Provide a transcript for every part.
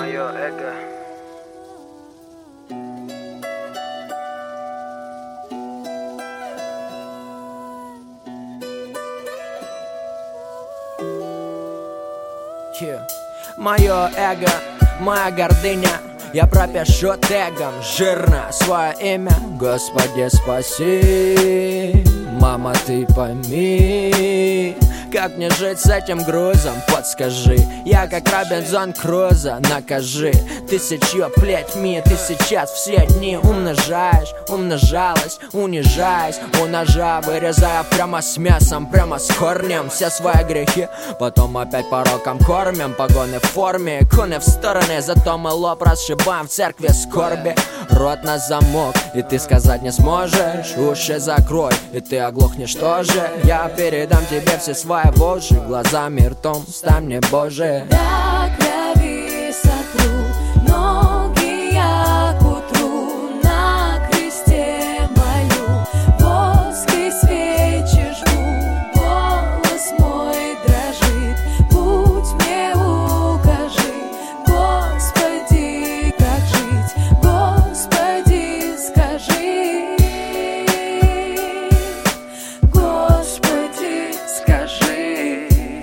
мое эго. Мое эго, моя гордыня. Я пропишу тегом жирно свое имя. Господи, спаси, мама, ты пойми, как мне жить с этим грузом, подскажи. Я как Робинзон Крузо, накажи тысячью плетьми. Ты сейчас все дни умножалась, унижаясь у ножа, вырезая прямо с мясом, прямо с корнем все свои грехи. Потом опять пороком кормим, погоны в форме, иконы в стороны, зато мы лоб расшибаем в церкви скорби. Рот на замок, и ты сказать не сможешь. Уши закрой, и ты оглохнешь тоже. Я передам тебе все свои вожжи, глазами, ртом, стань мне Боже. До крови сотру ноги я к утру, на кресте молю, воск и свечи жгу, голос мой дрожит, путь мне укажи, Господи, как жить, Господи, скажи, Господи, скажи,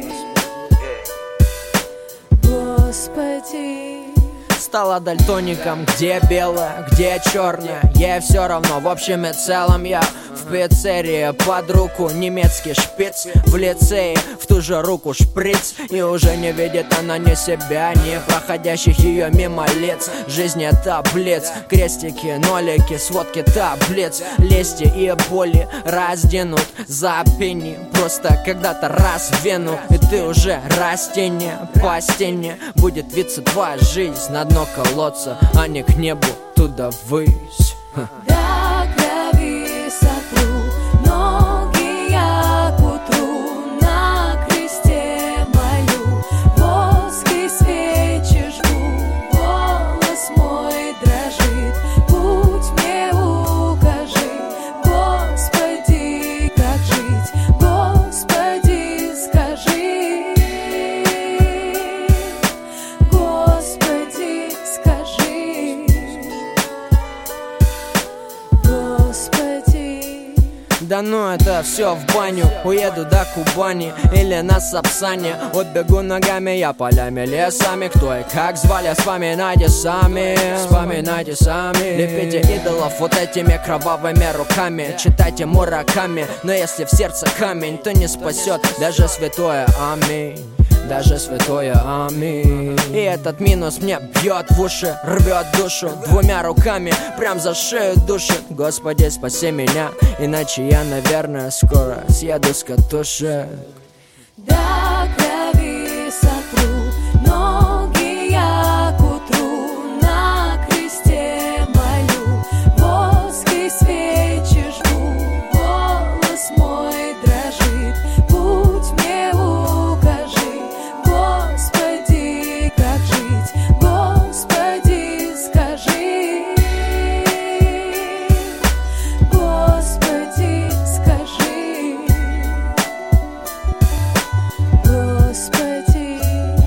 Господи. Стала дальтоником, где белое, где черное, ей все равно, в общем и целом я в пиццерии под руку немецкий шпиц, в лицее в ту же руку шприц. И уже не видит она ни себя, ни проходящих ее мимо лиц. Жизнь это блиц, крестики, нолики, сводки таблиц. Лести и боли разденут за пени, просто когда-то раз в вену, и ты уже растение. По стене будет виться твоя жизнь, на дно колодца, а не к небу туда ввысь. До крови сотру ноги я к утру, на кресте молю, воск и свечи жгу, голос мой дрожит, путь мне укажи, Господи, как жить, Господи, скажи, Господи, скажи, Господи. Да ну это все в баню, уеду до Кубани или на Сапсане. Отбегу ногами я полями, лесами. Кто и как звали, вспоминайте сами. Вспоминайте сами. Лепите идолов вот этими кровавыми руками. Читайте Мураками, но если в сердце камень, то не спасет даже святое аминь. Даже святое аминь. И этот минус мне бьет в уши, рвет душу двумя руками, прям за шею душит. Господи, спаси меня, иначе я, наверное, скоро съеду с катушек. До крови сотру ноги я к утру, на кресте молю, воск и свечи жгу, голос мой дрожит, путь мне укажи, Господи, как жить, Господи, скажи, Господи, скажи, Господи.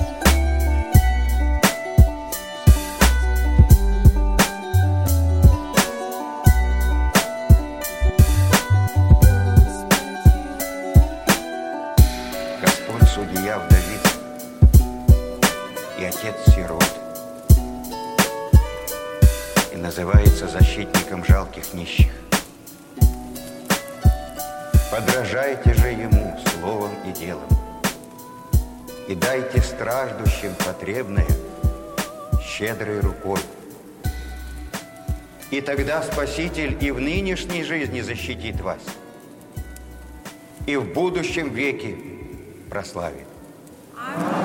Господь судья вдовиц и отец сирот, и называется защитником жалких нищих. Подражайте же ему словом и делом, и дайте страждущим потребное щедрой рукой. И тогда Спаситель и в нынешней жизни защитит вас, и в будущем веке прославит.